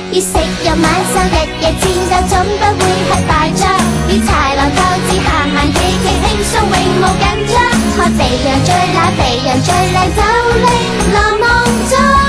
要食藥晚獸，日夜戰鬥，總不會係敗仗。要豺狼鬥智，行行企企，輕鬆永無緊張。看肥羊最懶，肥羊最靚，就令狼夢中。